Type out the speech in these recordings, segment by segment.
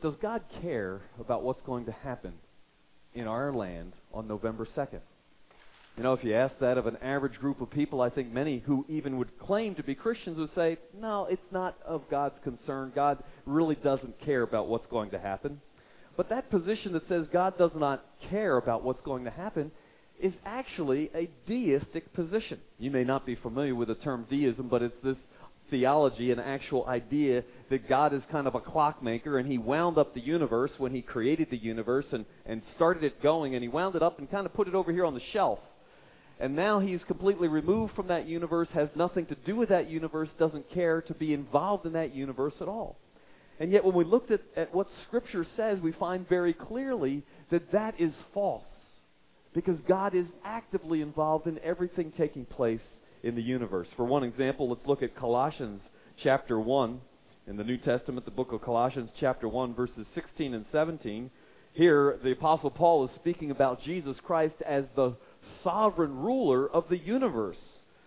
does God care about what's going to happen in our land on November 2nd? You know, if you ask that of an average group of people, I think many who even would claim to be Christians would say, no, it's not of God's concern. God really doesn't care about what's going to happen. But that position that says God does not care about what's going to happen is actually a deistic position. You may not be familiar with the term deism, but it's this theology, an actual idea that God is kind of a clockmaker, and He wound up the universe when He created the universe and started it going, and He wound it up and kind of put it over here on the shelf. And now He's completely removed from that universe, has nothing to do with that universe, doesn't care to be involved in that universe at all. And yet when we looked at what Scripture says, we find very clearly that that is false. Because God is actively involved in everything taking place in the universe. For one example, let's look at Colossians chapter 1. In the New Testament, the book of Colossians chapter 1, verses 16 and 17. Here, the Apostle Paul is speaking about Jesus Christ as the sovereign ruler of the universe.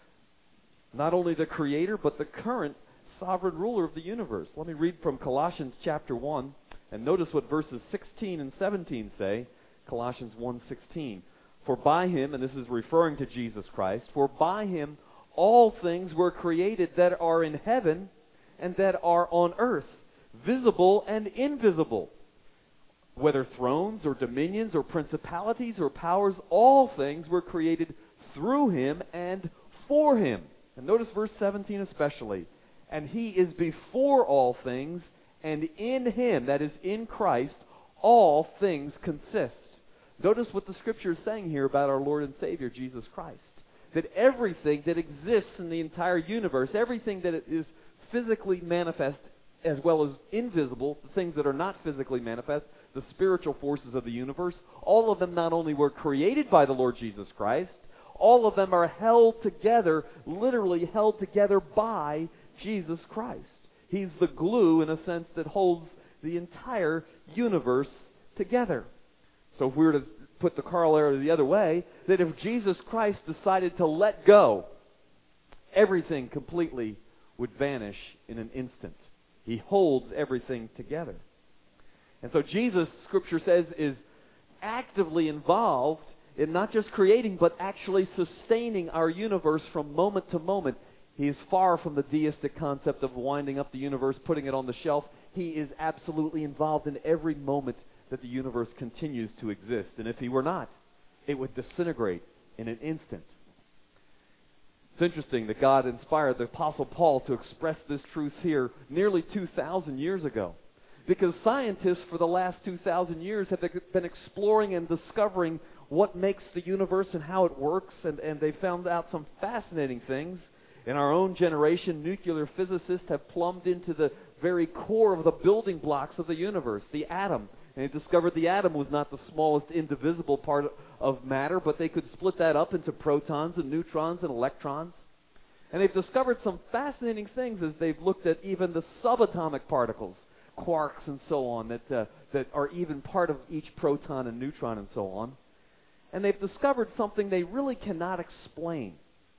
Not only the creator, but the current sovereign ruler of the universe. Let me read from Colossians chapter 1, and notice what verses 16 and 17 say. Colossians 1:16. For by Him, and this is referring to Jesus Christ, for by Him all things were created that are in heaven and that are on earth, visible and invisible. Whether thrones or dominions or principalities or powers, all things were created through Him and for Him. And notice verse 17 especially. And He is before all things, and in Him, that is in Christ, all things consist. Notice what the Scripture is saying here about our Lord and Savior, Jesus Christ. That everything that exists in the entire universe, everything that is physically manifest as well as invisible, the things that are not physically manifest, the spiritual forces of the universe, all of them not only were created by the Lord Jesus Christ, all of them are held together, literally held together by Jesus Christ. He's the glue, in a sense, that holds the entire universe together. So if we were to put the corollary the other way, that if Jesus Christ decided to let go, everything completely would vanish in an instant. He holds everything together. And so Jesus, Scripture says, is actively involved in not just creating, but actually sustaining our universe from moment to moment. He is far from the deistic concept of winding up the universe, putting it on the shelf. He is absolutely involved in every moment that the universe continues to exist. And if He were not, it would disintegrate in an instant. It's interesting that God inspired the Apostle Paul to express this truth here nearly 2,000 years ago. Because scientists for the last 2,000 years have been exploring and discovering what makes the universe and how it works, and they found out some fascinating things. In our own generation, nuclear physicists have plumbed into the very core of the building blocks of the universe, the atom. And they discovered the atom was not the smallest indivisible part of matter, but they could split that up into protons and neutrons and electrons. And they've discovered some fascinating things as they've looked at even the subatomic particles, quarks and so on, that are even part of each proton and neutron and so on. And they've discovered something they really cannot explain.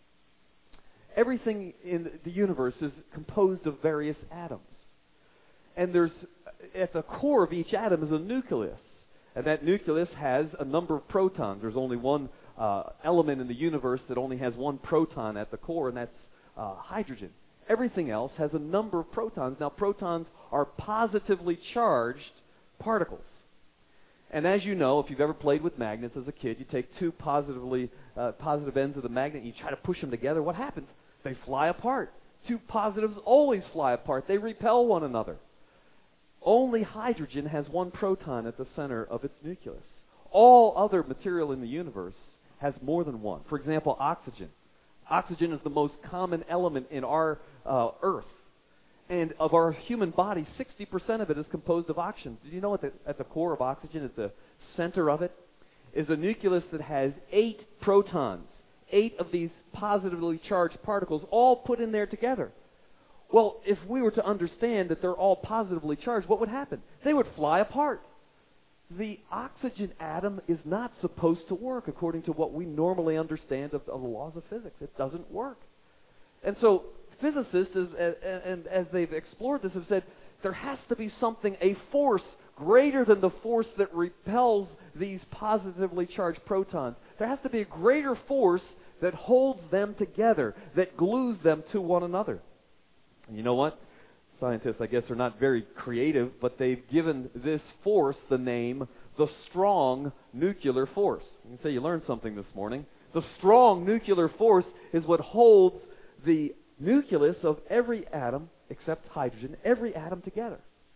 Everything in the universe is composed of various atoms. And there's, at the core of each atom is a nucleus. And that nucleus has a number of protons. There's only one element in the universe that only has one proton at the core, and that's hydrogen. Everything else has a number of protons. Now, protons are positively charged particles. And as you know, if you've ever played with magnets as a kid, you take two positive ends of the magnet and you try to push them together. What happens? They fly apart. Two positives always fly apart. They repel one another. Only hydrogen has one proton at the center of its nucleus. All other material in the universe has more than one. For example, oxygen. Oxygen is the most common element in our Earth. And of our human body, 60% of it is composed of oxygen. Did you know at the core of oxygen, at the center of it, is a nucleus that has 8 protons, 8 of these positively charged particles, all put in there together. Well, if we were to understand that they're all positively charged, what would happen? They would fly apart. The oxygen atom is not supposed to work according to what we normally understand of the laws of physics. It doesn't work. And so physicists, as they've explored this, have said there has to be something, a force greater than the force that repels these positively charged protons. There has to be a greater force that holds them together, that glues them to one another. And you know what? Scientists, I guess, are not very creative, but they've given this force the name the strong nuclear force. You can say you learned something this morning. The strong nuclear force is what holds the nucleus of every atom, except hydrogen, every atom together.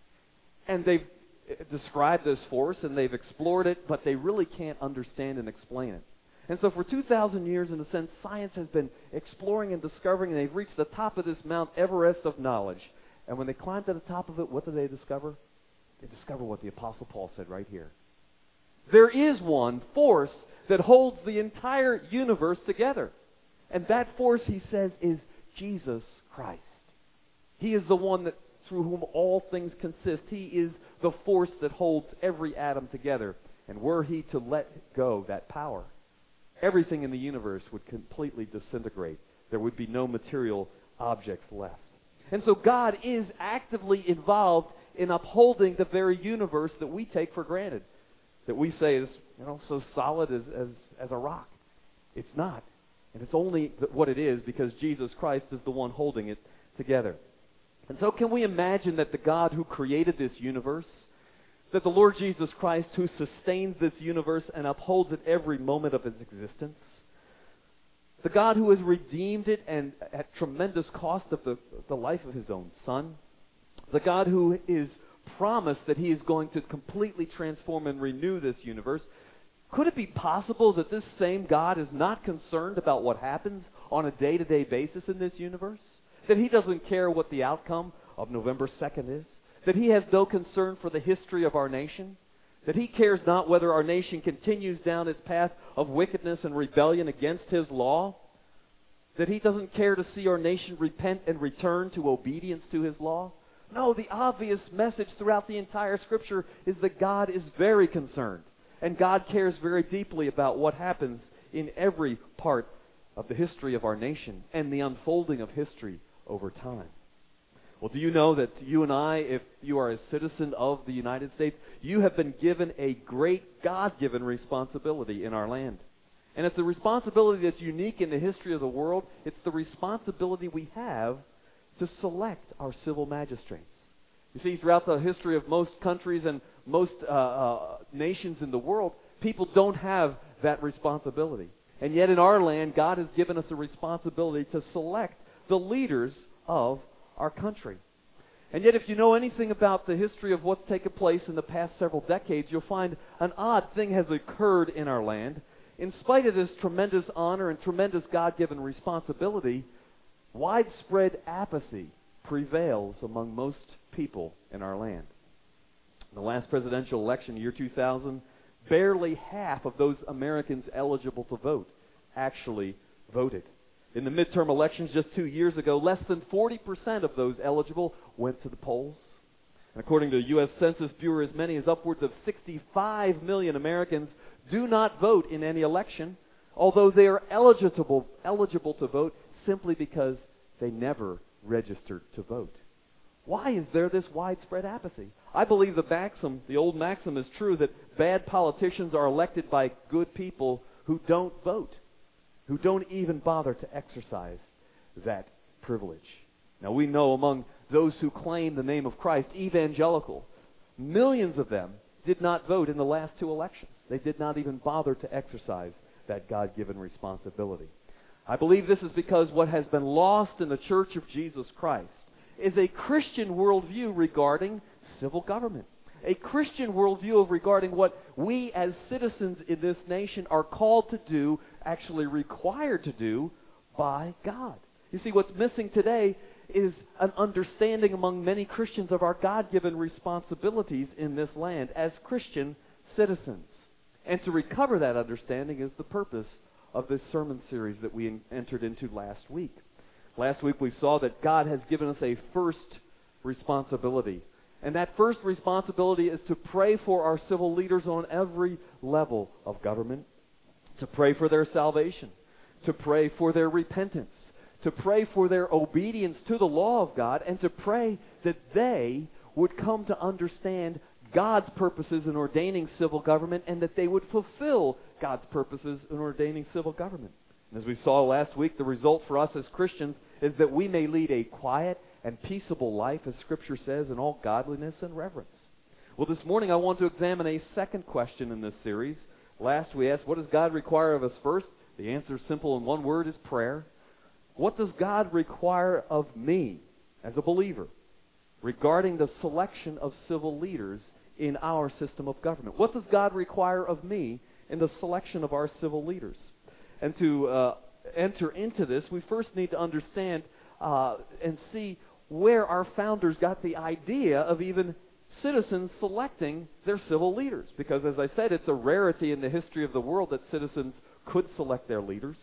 And they've described this force, and they've explored it, but they really can't understand and explain it. And so for 2,000 years, in a sense, science has been exploring and discovering, and they've reached the top of this Mount Everest of knowledge. And when they climb to the top of it, what do they discover? They discover what the Apostle Paul said right here. There is one force that holds the entire universe together. And that force, he says, is Jesus Christ. He is the one that through whom all things consist. He is the force that holds every atom together. And were he to let go that power, everything in the universe would completely disintegrate. There would be no material objects left. And so God is actively involved in upholding the very universe that we take for granted, that we say is, so solid as a rock. It's not. And it's only what it is because Jesus Christ is the one holding it together. And so can we imagine that the God who created this universe, that the Lord Jesus Christ who sustains this universe and upholds it every moment of its existence, the God who has redeemed it and at tremendous cost of the life of His own Son, the God who is promised that He is going to completely transform and renew this universe, could it be possible that this same God is not concerned about what happens on a day-to-day basis in this universe? That He doesn't care what the outcome of November 2nd is? That He has no concern for the history of our nation? That He cares not whether our nation continues down its path of wickedness and rebellion against His law? That He doesn't care to see our nation repent and return to obedience to His law? No, the obvious message throughout the entire Scripture is that God is very concerned. And God cares very deeply about what happens in every part of the history of our nation and the unfolding of history over time. Well, do you know that you and I, if you are a citizen of the United States, you have been given a great God-given responsibility in our land. And it's a responsibility that's unique in the history of the world. It's the responsibility we have to select our civil magistrates. You see, throughout the history of most countries and most nations in the world, people don't have that responsibility. And yet in our land, God has given us a responsibility to select the leaders of our country. And yet if you know anything about the history of what's taken place in the past several decades, you'll find an odd thing has occurred in our land. In spite of this tremendous honor and tremendous God-given responsibility, widespread apathy prevails among most people in our land. In the last presidential election, year 2000, barely half of those Americans eligible to vote actually voted. In the midterm elections just 2 years ago, less than 40% of those eligible went to the polls. And according to the U.S. Census Bureau, as many as upwards of 65 million Americans do not vote in any election, although they are eligible to vote simply because they never registered to vote. Why is there this widespread apathy? I believe the old maxim is true that bad politicians are elected by good people who don't vote, who don't even bother to exercise that privilege. Now we know among those who claim the name of Christ, evangelical, millions of them did not vote in the last two elections. They did not even bother to exercise that God-given responsibility. I believe this is because what has been lost in the Church of Jesus Christ is a Christian worldview regarding civil government. A Christian worldview regarding what we as citizens in this nation are called to do, actually required to do by God. You see, what's missing today is an understanding among many Christians of our God-given responsibilities in this land as Christian citizens. And to recover that understanding is the purpose of this sermon series that we entered into last week. Last week we saw that God has given us a first responsibility. And that first responsibility is to pray for our civil leaders on every level of government, to pray for their salvation, to pray for their repentance, to pray for their obedience to the law of God, and to pray that they would come to understand God's purposes in ordaining civil government, and that they would fulfill God's purposes in ordaining civil government. And as we saw last week, the result for us as Christians is that we may lead a quiet and peaceable life, as Scripture says, in all godliness and reverence. Well, this morning I want to examine a second question in this series. Last we asked, what does God require of us first? The answer is simple in one word, is prayer. What does God require of me as a believer regarding the selection of civil leaders in our system of government? What does God require of me in the selection of our civil leaders? And to enter into this, we first need to understand and see where our founders got the idea of even citizens selecting their civil leaders. Because, as I said, it's a rarity in the history of the world that citizens could select their leaders.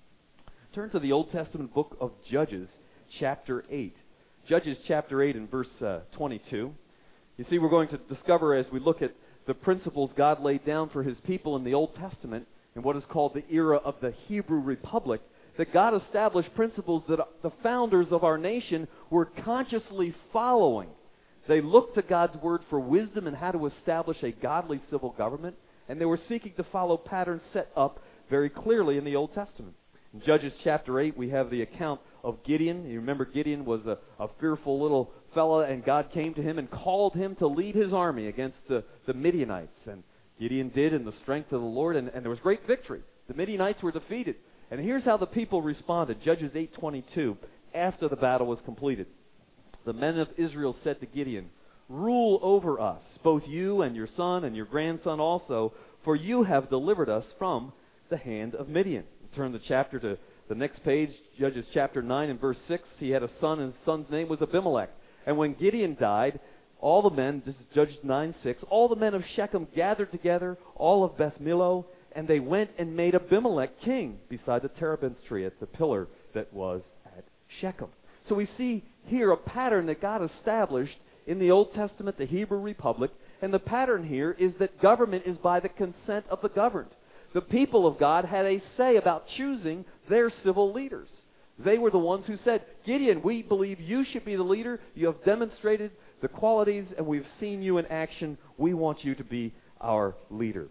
Turn to the Old Testament book of Judges, chapter 8. Judges chapter 8 and verse 22. You see, we're going to discover as we look at the principles God laid down for His people in the Old Testament, in what is called the era of the Hebrew Republic, that God established principles that the founders of our nation were consciously following. They looked to God's Word for wisdom and how to establish a godly civil government, and they were seeking to follow patterns set up very clearly in the Old Testament. In Judges chapter 8, we have the account of Gideon. You remember Gideon was a fearful little fella, and God came to him and called him to lead his army against the Midianites. And Gideon did in the strength of the Lord, and there was great victory. The Midianites were defeated. And here's how the people responded. Judges 8:22, after the battle was completed. The men of Israel said to Gideon, "Rule over us, both you and your son and your grandson also, for you have delivered us from the hand of Midian." Turn the chapter to the next page, Judges chapter 9 and verse 6. He had a son, and his son's name was Abimelech. And when Gideon died, all the men, this is Judges 9:6, all the men of Shechem gathered together, all of Beth Millo, and they went and made Abimelech king beside the terebinth tree at the pillar that was at Shechem. So we see here a pattern that God established in the Old Testament, the Hebrew Republic, and the pattern here is that government is by the consent of the governed. The people of God had a say about choosing their civil leaders. They were the ones who said, "Gideon, we believe you should be the leader. You have demonstrated the qualities, and we've seen you in action. We want you to be our leader."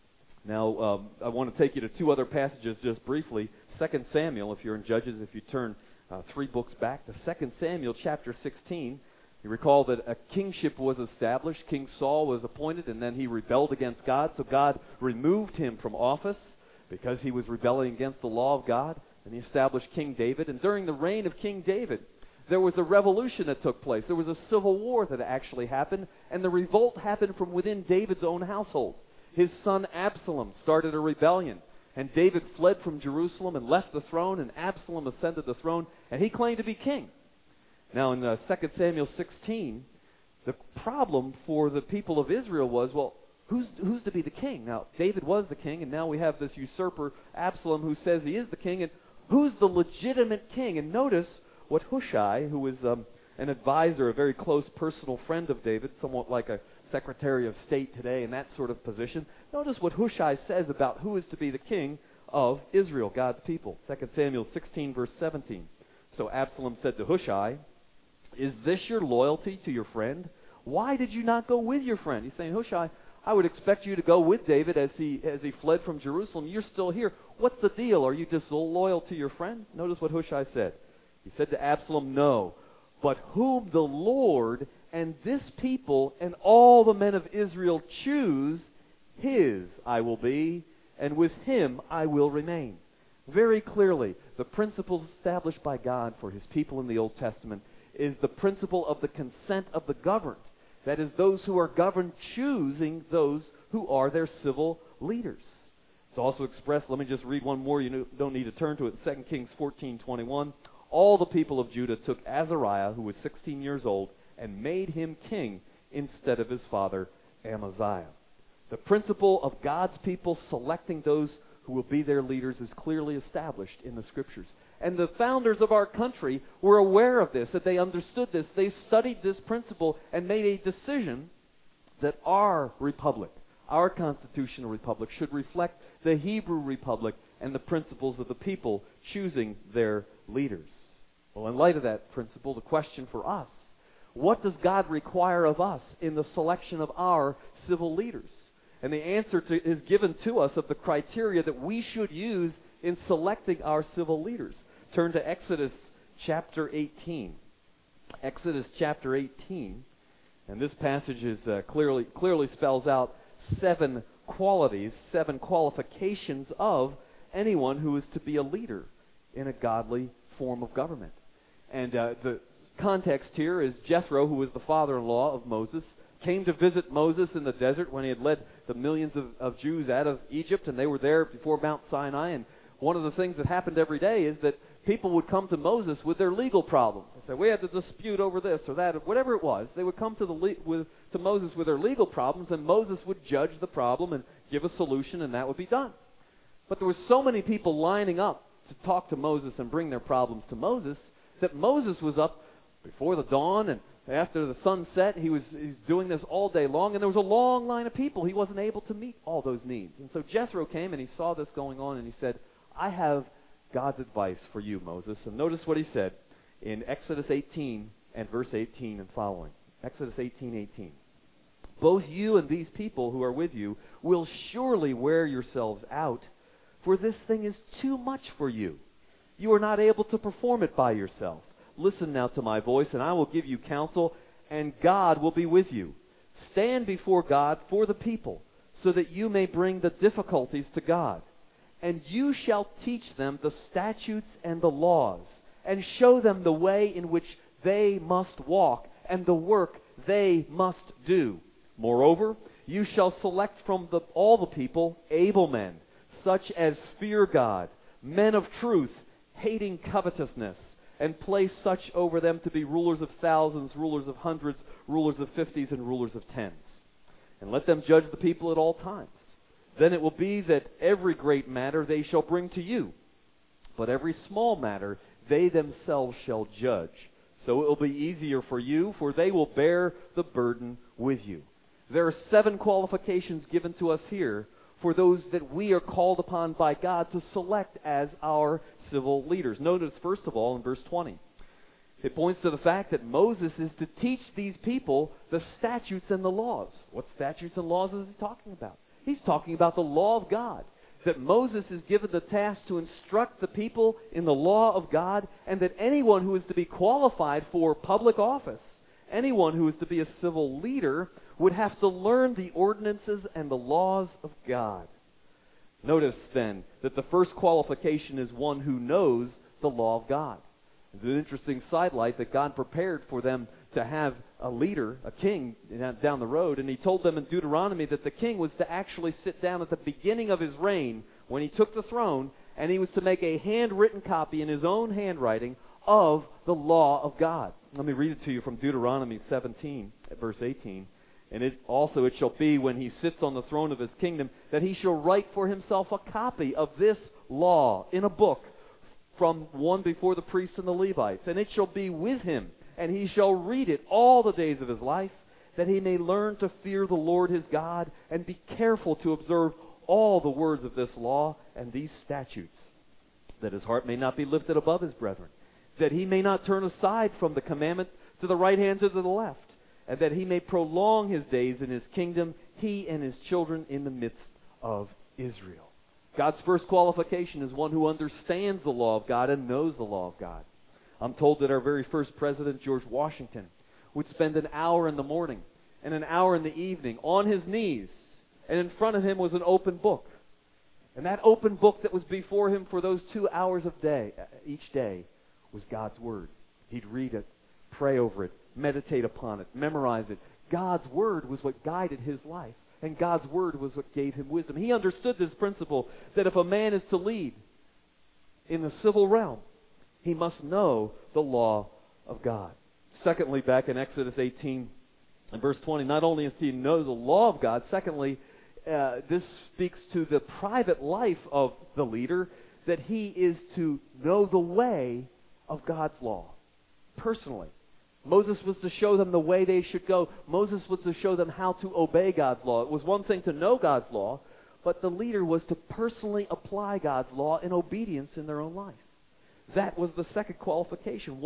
Now, I want to take you to two other passages just briefly. 2 Samuel, if you're in Judges, if you turn 3 books back to 2 Samuel chapter 16. You recall that a kingship was established. King Saul was appointed, and then he rebelled against God. So God removed him from office because he was rebelling against the law of God. And he established King David. And during the reign of King David, there was a revolution that took place. There was a civil war that actually happened. And the revolt happened from within David's own household. His son Absalom started a rebellion. And David fled from Jerusalem and left the throne. And Absalom ascended the throne. And he claimed to be king. Now, in 2 Samuel 16, the problem for the people of Israel was, well, who's to be the king? Now, David was the king, and now we have this usurper, Absalom, who says he is the king, and who's the legitimate king? And notice what Hushai, who was an advisor, a very close personal friend of David, somewhat like a Secretary of State today in that sort of position. Notice what Hushai says about who is to be the king of Israel, God's people. 2 Samuel 16, verse 17. So Absalom said to Hushai, "Is this your loyalty to your friend? Why did you not go with your friend?" He's saying, "Hushai, I would expect you to go with David as he fled from Jerusalem. You're still here. What's the deal? Are you disloyal to your friend?" Notice what Hushai said. He said to Absalom, "No, but whom the Lord and this people and all the men of Israel choose, his I will be, and with him I will remain." Very clearly, the principles established by God for His people in the Old Testament is the principle of the consent of the governed. That is, those who are governed choosing those who are their civil leaders. It's also expressed, let me just read one more, you don't need to turn to it, 2 Kings 14:21. All the people of Judah took Azariah, who was 16 years old, and made him king instead of his father Amaziah. The principle of God's people selecting those who will be their leaders is clearly established in the Scriptures. And the founders of our country were aware of this, that they understood this. They studied this principle and made a decision that our republic, our constitutional republic, should reflect the Hebrew republic and the principles of the people choosing their leaders. Well, in light of that principle, the question for us, what does God require of us in the selection of our civil leaders? And the answer is given to us of the criteria that we should use in selecting our civil leaders. Turn to Exodus chapter 18. Exodus chapter 18. And this passage is clearly spells out 7 qualities, 7 qualifications of anyone who is to be a leader in a godly form of government. And the context here is Jethro, who was the father-in-law of Moses, came to visit Moses in the desert when he had led the millions of Jews out of Egypt, and they were there before Mount Sinai. And one of the things that happened every day is that people would come to Moses with their legal problems. They said, we had to dispute over this or that, or whatever it was. They would come to Moses with their legal problems, and Moses would judge the problem and give a solution, and that would be done. But there were so many people lining up to talk to Moses and bring their problems to Moses that Moses was up before the dawn, and after the sun set, he's doing this all day long, and there was a long line of people. He wasn't able to meet all those needs. And so Jethro came, and he saw this going on, and he said, I have God's advice for you, Moses. And notice what he said in Exodus 18 and verse 18 and following. Exodus 18:18. Both you and these people who are with you will surely wear yourselves out, for this thing is too much for you. You are not able to perform it by yourself. Listen now to my voice, and I will give you counsel, and God will be with you. Stand before God for the people, so that you may bring the difficulties to God. And you shall teach them the statutes and the laws, and show them the way in which they must walk, and the work they must do. Moreover, you shall select from all the people able men, such as fear God, men of truth, hating covetousness, and place such over them to be rulers of thousands, rulers of hundreds, rulers of 50s, and rulers of 10s. And let them judge the people at all times. Then it will be that every great matter they shall bring to you, but every small matter they themselves shall judge. So it will be easier for you, for they will bear the burden with you. There are 7 qualifications given to us here for those that we are called upon by God to select as our civil leaders. Notice, first of all, in verse 20, it points to the fact that Moses is to teach these people the statutes and the laws. What statutes and laws is he talking about? He's talking about the law of God. That Moses is given the task to instruct the people in the law of God, and that anyone who is to be qualified for public office, anyone who is to be a civil leader, would have to learn the ordinances and the laws of God. Notice, then, that the first qualification is one who knows the law of God. It's an interesting sidelight that God prepared for them to have a leader, a king, down the road. And he told them in Deuteronomy that the king was to actually sit down at the beginning of his reign when he took the throne, and he was to make a handwritten copy in his own handwriting of the law of God. Let me read it to you from Deuteronomy 17, at verse 18. And it shall be when he sits on the throne of his kingdom that he shall write for himself a copy of this law in a book from one before the priests and the Levites. And it shall be with him, and he shall read it all the days of his life, that he may learn to fear the Lord his God, and be careful to observe all the words of this law and these statutes, that his heart may not be lifted above his brethren, that he may not turn aside from the commandment to the right hand or to the left, and that he may prolong his days in his kingdom, he and his children in the midst of Israel. God's first qualification is one who understands the law of God and knows the law of God. I'm told that our very first president, George Washington, would spend an hour in the morning and an hour in the evening on his knees, and in front of him was an open book. And that open book that was before him for those 2 hours each day was God's Word. He'd read it, pray over it, meditate upon it, memorize it. God's Word was what guided his life, and God's Word was what gave him wisdom. He understood this principle that if a man is to lead in the civil realm, he must know the law of God. Secondly, back in Exodus 18 and verse 20, not only is he to know the law of God, secondly, this speaks to the private life of the leader, that he is to know the way of God's law personally. Moses was to show them the way they should go. Moses was to show them how to obey God's law. It was one thing to know God's law, but the leader was to personally apply God's law in obedience in their own life. That was the second qualification, one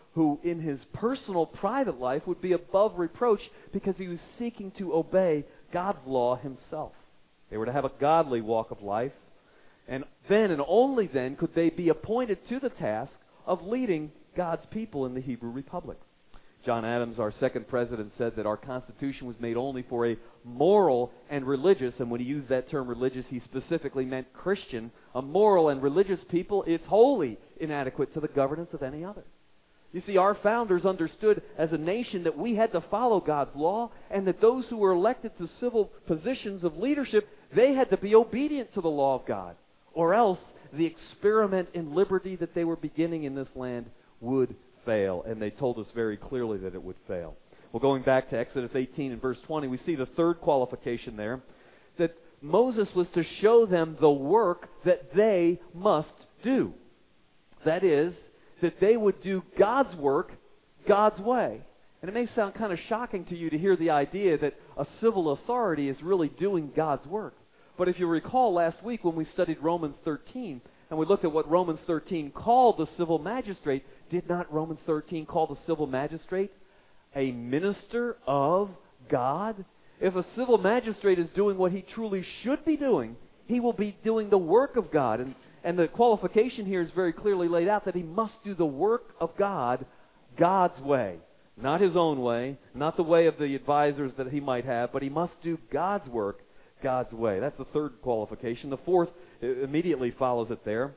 who in his personal private life would be above reproach because he was seeking to obey God's law himself. They were to have a godly walk of life, and then and only then could they be appointed to the task of leading God's people in the Hebrew Republic. John Adams, our second president, said that our Constitution was made only for a moral and religious, and when he used that term religious, he specifically meant Christian, a moral and religious people. It's wholly inadequate to the governance of any other. You see, our founders understood as a nation that we had to follow God's law, and that those who were elected to civil positions of leadership, they had to be obedient to the law of God, or else the experiment in liberty that they were beginning in this land would fail, and they told us very clearly that it would fail. Well, going back to Exodus 18 and verse 20, we see the third qualification there, that Moses was to show them the work that they must do. That is, that they would do God's work God's way. And it may sound kind of shocking to you to hear the idea that a civil authority is really doing God's work. But if you recall last week when we studied Romans 13, and we looked at what Romans 13 called the civil magistrate, did not Romans 13 call the civil magistrate a minister of God? If a civil magistrate is doing what he truly should be doing, he will be doing the work of God. And the qualification here is very clearly laid out that he must do the work of God God's way. Not his own way, not the way of the advisors that he might have, but he must do God's work God's way. That's the third qualification. The fourth immediately follows it there.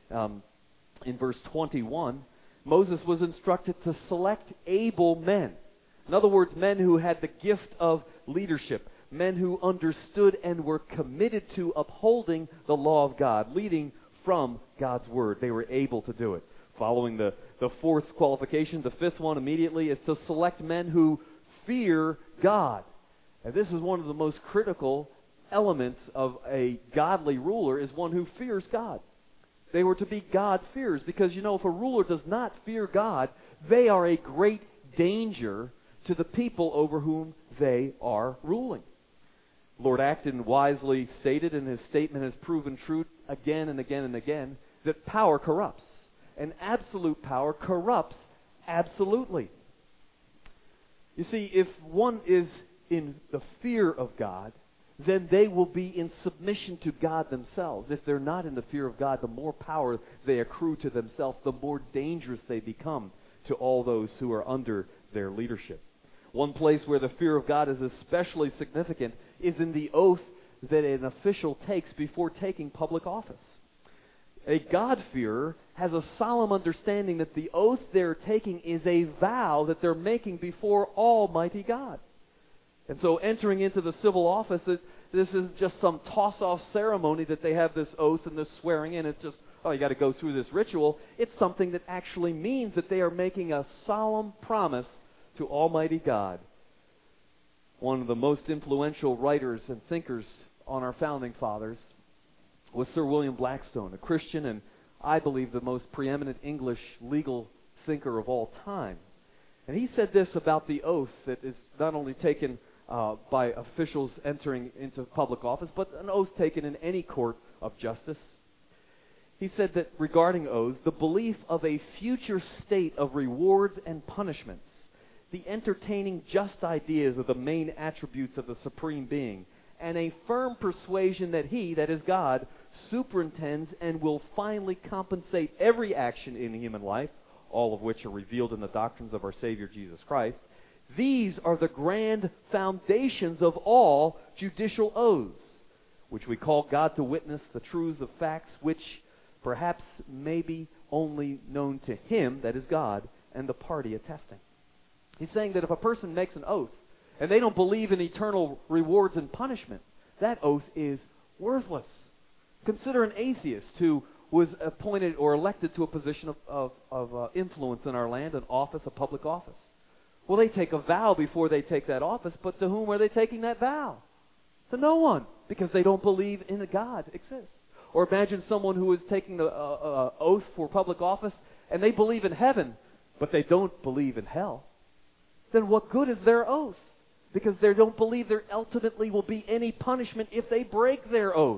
In verse 21, Moses was instructed to select able men. In other words, men who had the gift of leadership, men who understood and were committed to upholding the law of God, leading from God's Word. They were able to do it. Following the fourth qualification, the fifth one immediately is to select men who fear God. And this is one of the most critical elements of a godly ruler, is one who fears God. They were to be God-fearers, because, you know, if a ruler does not fear God, they are a great danger to the people over whom they are ruling. Lord Acton wisely stated, and his statement has proven true again and again and again, that power corrupts. And absolute power corrupts absolutely. You see, if one is in the fear of God, then they will be in submission to God themselves. If they're not in the fear of God, the more power they accrue to themselves, the more dangerous they become to all those who are under their leadership. One place where the fear of God is especially significant is in the oath that an official takes before taking public office. A God-fearer has a solemn understanding that the oath they're taking is a vow that they're making before Almighty God. And so entering into the civil office, this is just some toss-off ceremony that they have this oath and this swearing in. It's just, oh, you got to go through this ritual. It's something that actually means that they are making a solemn promise to Almighty God. One of the most influential writers and thinkers on our founding fathers was Sir William Blackstone, a Christian and I believe the most preeminent English legal thinker of all time. And he said this about the oath that is not only taken by officials entering into public office, but an oath taken in any court of justice. He said that regarding oaths, the belief of a future state of rewards and punishments, the entertaining just ideas of the main attributes of the Supreme Being, and a firm persuasion that He, that is God, superintends and will finally compensate every action in human life, all of which are revealed in the doctrines of our Savior Jesus Christ. These are the grand foundations of all judicial oaths, which we call God to witness the truths of facts which perhaps may be only known to Him, that is God, and the party attesting. He's saying that if a person makes an oath and they don't believe in eternal rewards and punishment, that oath is worthless. Consider an atheist who was appointed or elected to a position of influence in our land, an office, a public office. Well, they take a vow before they take that office, but to whom are they taking that vow? To no one, because they don't believe in a God exists. Or imagine someone who is taking the oath for public office, and they believe in heaven, but they don't believe in hell. Then what good is their oath? Because they don't believe there ultimately will be any punishment if they break their oath.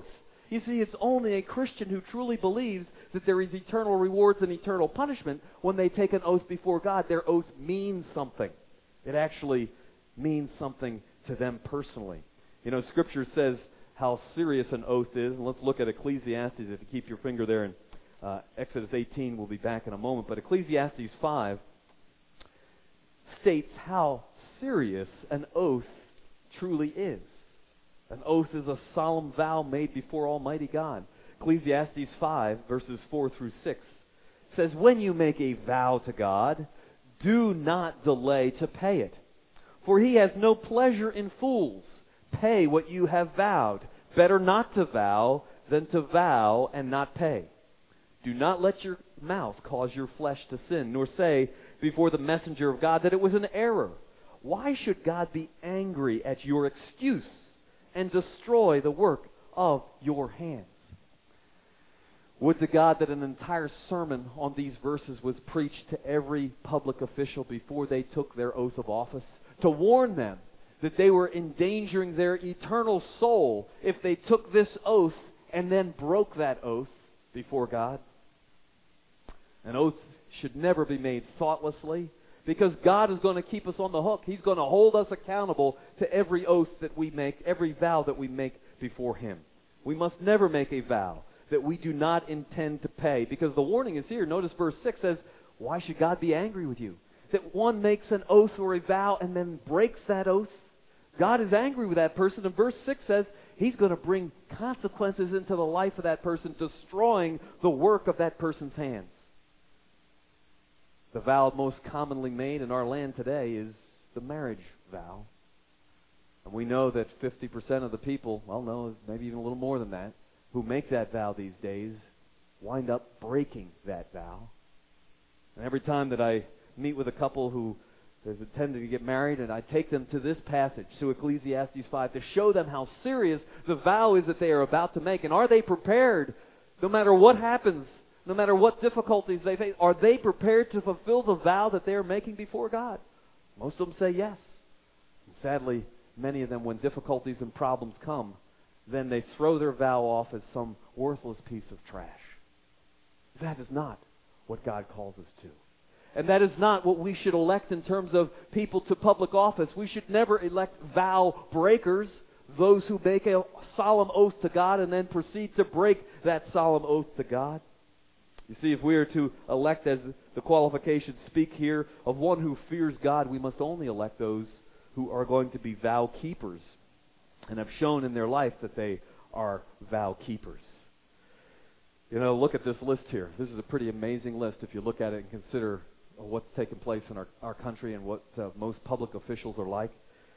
You see, it's only a Christian who truly believes that there is eternal rewards and eternal punishment when they take an oath before God. Their oath means something. It actually means something to them personally. You know, Scripture says how serious an oath is. And let's look at Ecclesiastes. If you keep your finger there in Exodus 18, we'll be back in a moment. But Ecclesiastes 5 states how serious an oath truly is. An oath is a solemn vow made before Almighty God. Ecclesiastes 5, verses 4 through 6 says, "When you make a vow to God, do not delay to pay it. For He has no pleasure in fools. Pay what you have vowed. Better not to vow than to vow and not pay. Do not let your mouth cause your flesh to sin, nor say before the messenger of God that it was an error. Why should God be angry at your excuse and destroy the work of your hands?" Would to God that an entire sermon on these verses was preached to every public official before they took their oath of office, to warn them that they were endangering their eternal soul if they took this oath and then broke that oath before God. An oath should never be made thoughtlessly, because God is going to keep us on the hook. He's going to hold us accountable to every oath that we make, every vow that we make before Him. We must never make a vow that we do not intend to pay, because the warning is here. Notice verse 6 says, why should God be angry with you? That one makes an oath or a vow and then breaks that oath. God is angry with that person. And verse 6 says He's going to bring consequences into the life of that person, destroying the work of that person's hands. The vow most commonly made in our land today is the marriage vow. And we know that 50% of the people, well, no, maybe even a little more than that, who make that vow these days wind up breaking that vow. And every time that I meet with a couple who is intending to get married, and I take them to this passage, to Ecclesiastes 5, to show them how serious the vow is that they are about to make. And are they prepared, no matter what happens, no matter what difficulties they face, are they prepared to fulfill the vow that they are making before God? Most of them say yes. And sadly, many of them, when difficulties and problems come, then they throw their vow off as some worthless piece of trash. That is not what God calls us to. And that is not what we should elect in terms of people to public office. We should never elect vow breakers, those who make a solemn oath to God and then proceed to break that solemn oath to God. You see, if we are to elect, as the qualifications speak here, of one who fears God, we must only elect those who are going to be vow keepers and have shown in their life that they are vow keepers. You know, look at this list here. This is a pretty amazing list if you look at it and consider what's taken place in our country and what most public officials are like.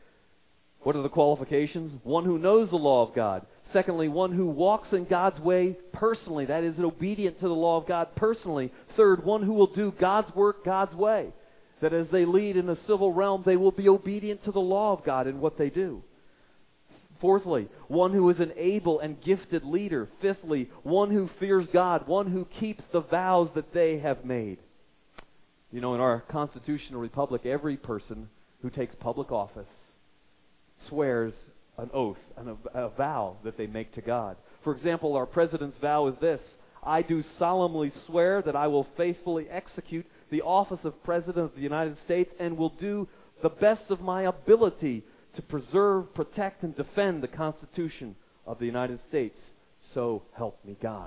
What are the qualifications? One who knows the law of God. Secondly, one who walks in God's way personally. That is, obedient to the law of God personally. Third, one who will do God's work God's way. That as they lead in the civil realm, they will be obedient to the law of God in what they do. Fourthly, one who is an able and gifted leader. Fifthly, one who fears God, one who keeps the vows that they have made. You know, in our constitutional republic, every person who takes public office swears an oath, a vow that they make to God. For example, our president's vow is this: I do solemnly swear that I will faithfully execute the office of President of the United States and will do the best of my ability to preserve, protect, and defend the Constitution of the United States. So help me God.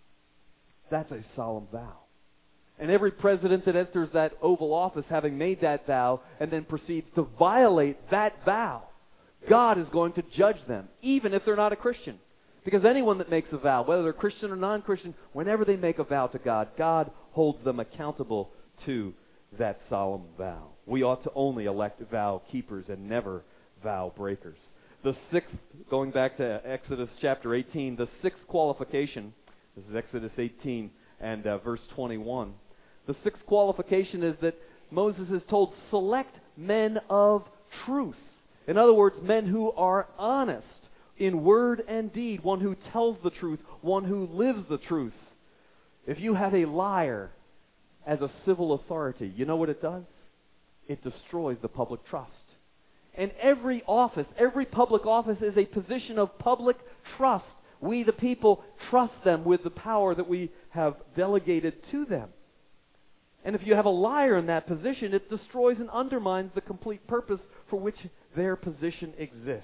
That's a solemn vow. And every president that enters that Oval Office, having made that vow, and then proceeds to violate that vow, God is going to judge them, even if they're not a Christian. Because anyone that makes a vow, whether they're Christian or non-Christian, whenever they make a vow to God, God holds them accountable to that solemn vow. We ought to only elect vow keepers and never vow breakers. The sixth, going back to Exodus chapter 18, the sixth qualification, this is Exodus 18 and verse 21. The sixth qualification is that Moses is told, select men of truth. In other words, men who are honest in word and deed, one who tells the truth, one who lives the truth. If you have a liar as a civil authority, you know what it does? It destroys the public trust. And every office, every public office is a position of public trust We, the people, trust them with the power that we have delegated to them. And if you have a liar in that position, it destroys and undermines the complete purpose for which their position exists.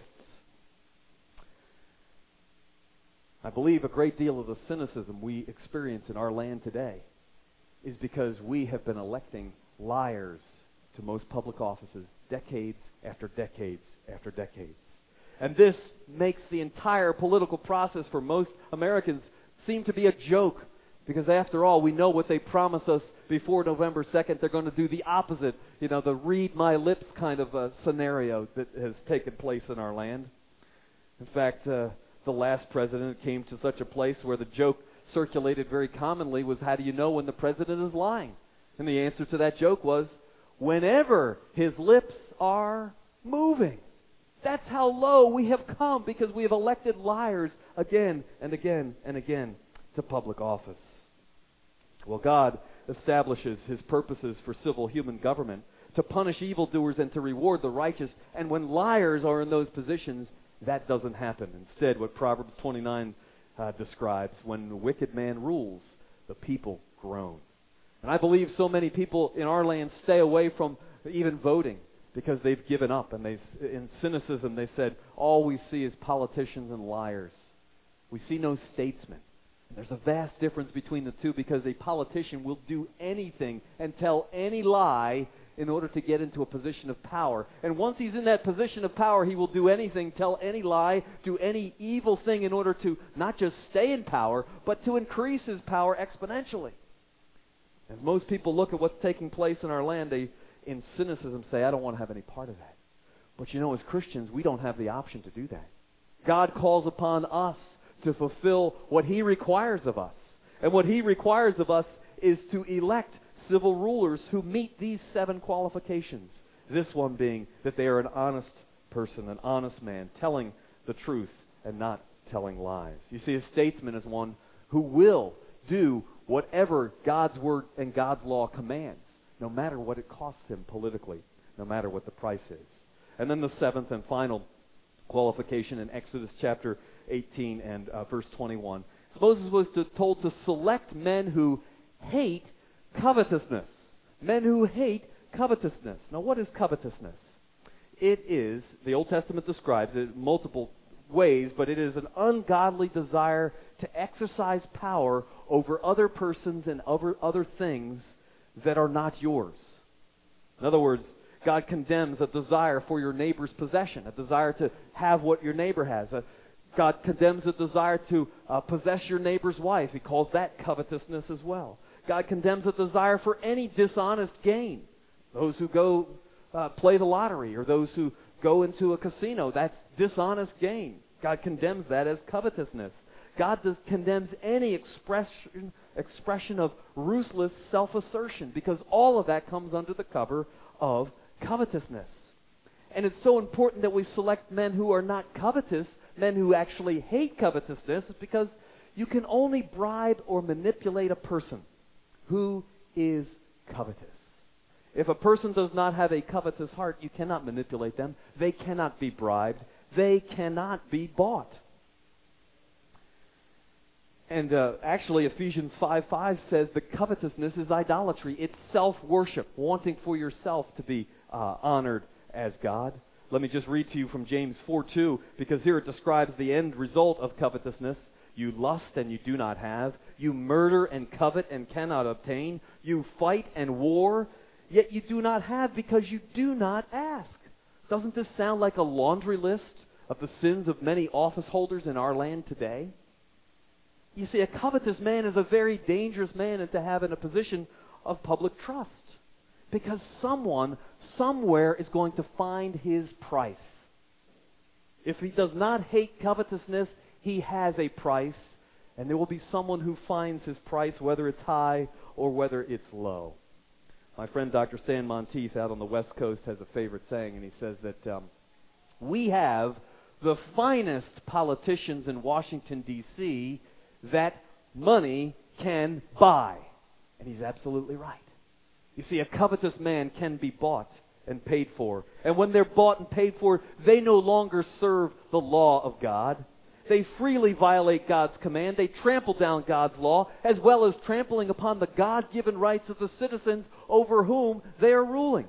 I believe a great deal of the cynicism we experience in our land today is because we have been electing liars to most public offices decades after decades after decades. And this makes the entire political process for most Americans seem to be a joke, because after all, we know what they promise us before November 2nd. They're going to do the opposite, the read my lips kind of a scenario that has taken place in our land. In fact, the last president came to such a place where the joke circulated very commonly was, how do you know when the president is lying? And the answer to that joke was, whenever his lips are moving. That's how low we have come, because we have elected liars again and again and again to public office. Well, God establishes His purposes for civil human government to punish evildoers and to reward the righteous. And when liars are in those positions, that doesn't happen. Instead, what Proverbs 29 describes, when the wicked man rules, the people groan. And I believe so many people in our land stay away from even voting because they've given up. And in cynicism, they said, all we see is politicians and liars. We see no statesmen. And there's a vast difference between the two, because a politician will do anything and tell any lie in order to get into a position of power. And once he's in that position of power, he will do anything, tell any lie, do any evil thing in order to not just stay in power, but to increase his power exponentially. As most people look at what's taking place in our land, they, in cynicism, say, I don't want to have any part of that. But as Christians, we don't have the option to do that. God calls upon us to fulfill what He requires of us. And what He requires of us is to elect civil rulers who meet these 7 qualifications. This one being that they are an honest person, an honest man, telling the truth and not telling lies. You see, a statesman is one who will do whatever God's word and God's law commands, no matter what it costs him politically, no matter what the price is. And then the 7th and final qualification in Exodus chapter 18 and verse 21. Moses was told to select men who hate covetousness. Men who hate covetousness. Now, what is covetousness? It is, the Old Testament describes it in multiple ways, but it is an ungodly desire to exercise power over other persons and over other things that are not yours. In other words, God condemns a desire for your neighbor's possession, a desire to have what your neighbor has. God condemns a desire to possess your neighbor's wife. He calls that covetousness as well. God condemns a desire for any dishonest gain. Those who go play the lottery, or those who go into a casino, that's dishonest gain. God condemns that as covetousness. God condemns any expression of ruthless self-assertion, because all of that comes under the cover of covetousness. And it's so important that we select men who are not covetous, men who actually hate covetousness, because you can only bribe or manipulate a person who is covetous. If a person does not have a covetous heart, you cannot manipulate them. They cannot be bribed. They cannot be bought. And actually, Ephesians 5:5 says that covetousness is idolatry. It's self-worship, wanting for yourself to be honored as God. Let me just read to you from James 4:2, because here it describes the end result of covetousness. You lust and you do not have. You murder and covet and cannot obtain. You fight and war, yet you do not have because you do not ask. Doesn't this sound like a laundry list of the sins of many office holders in our land today? You see, a covetous man is a very dangerous man to have in a position of public trust, because someone, somewhere, is going to find his price. If he does not hate covetousness, he has a price, and there will be someone who finds his price, whether it's high or whether it's low. My friend Dr. Stan Monteith out on the West Coast has a favorite saying, and he says that we have the finest politicians in Washington, D.C. that money can buy. And he's absolutely right. You see, a covetous man can be bought and paid for. And when they're bought and paid for, they no longer serve the law of God. They freely violate God's command. They trample down God's law, as well as trampling upon the God-given rights of the citizens over whom they are ruling.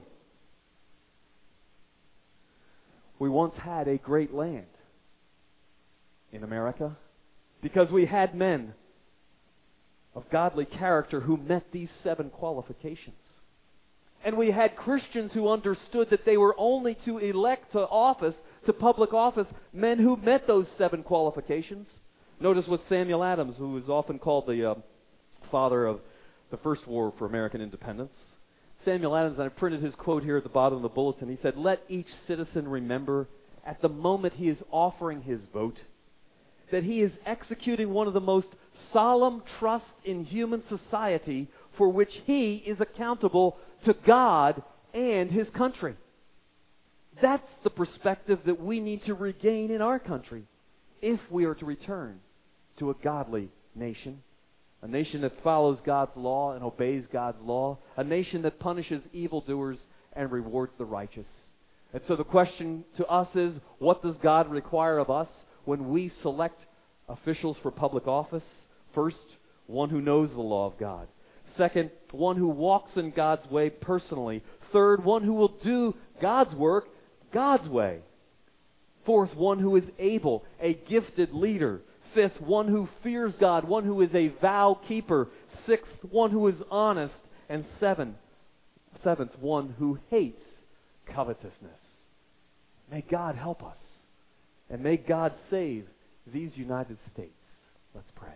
We once had a great land in America because we had men of godly character who met these 7 qualifications. And we had Christians who understood that they were only to elect to office, to public office, men who met those 7 qualifications. Notice what Samuel Adams, who is often called the father of the first war for American independence. Samuel Adams, and I printed his quote here at the bottom of the bulletin. He said, "Let each citizen remember at the moment he is offering his vote that he is executing one of the most solemn trusts in human society for which he is accountable to God and his country." That's the perspective that we need to regain in our country if we are to return to a godly nation. A nation that follows God's law and obeys God's law. A nation that punishes evildoers and rewards the righteous. And so the question to us is, what does God require of us when we select officials for public office? First, one who knows the law of God. Second, one who walks in God's way personally. Third, one who will do God's work God's way. Fourth, one who is able, a gifted leader. Fifth, one who fears God, one who is a vow keeper. Sixth, one who is honest. And seventh, one who hates covetousness. May God help us. And may God save these United States. Let's pray.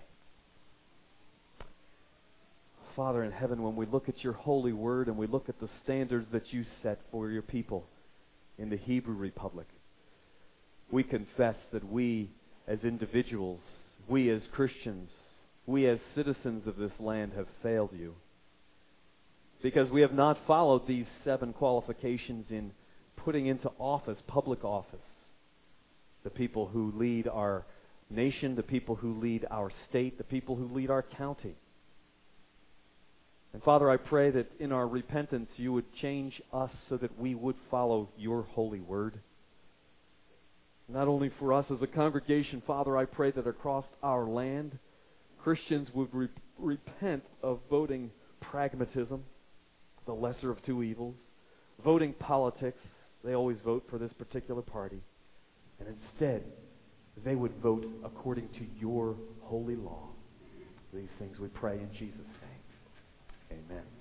Father in heaven, when we look at your holy word and we look at the standards that you set for your people in the Hebrew Republic, we confess that we as individuals, we as Christians, we as citizens of this land have failed you. Because we have not followed these 7 qualifications in putting into office, public office, the people who lead our nation, the people who lead our state, the people who lead our county. And Father, I pray that in our repentance you would change us so that we would follow your holy word. Not only for us as a congregation, Father, I pray that across our land, Christians would repent of voting pragmatism, the lesser of two evils, voting politics. They always vote for this particular party. And instead, they would vote according to your holy law. These things we pray in Jesus' name. Amen.